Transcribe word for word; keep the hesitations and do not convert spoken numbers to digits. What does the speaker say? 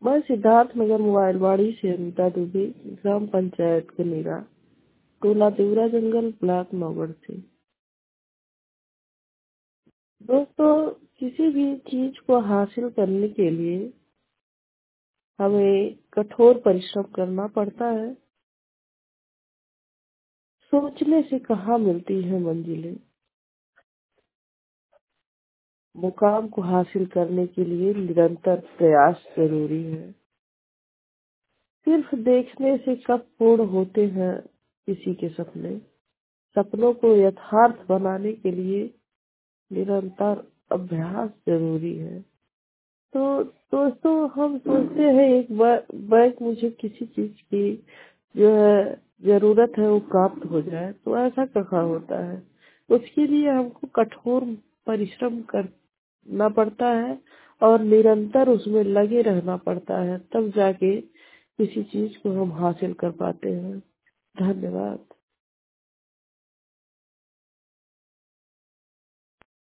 मैं सिद्धार्थ नगर मोबाइलवाड़ी से अनीता दुबे, ग्राम पंचायत कनेरा, टोला देवरा जंगल, ब्लॉक नौगढ़ से। दोस्तों, किसी भी चीज को हासिल करने के लिए हमें कठोर परिश्रम करना पड़ता है। सोचने से कहाँ मिलती है मंजिलें। मुकाम को हासिल करने के लिए निरंतर प्रयास जरूरी है। सिर्फ देखने से कब पूर्ण होते हैं किसी के सपने। सपनों को यथार्थ बनाने के लिए निरंतर अभ्यास जरूरी है। तो दोस्तों, हम सोचते हैं एक बार मुझे किसी चीज की जो है जरूरत है वो प्राप्त हो जाए, तो ऐसा कहाँ होता है। उसके लिए हमको कठोर परिश्रम करना पड़ता है और निरंतर उसमें लगे रहना पड़ता है, तब जाके किसी चीज को हम हासिल कर पाते हैं। धन्यवाद।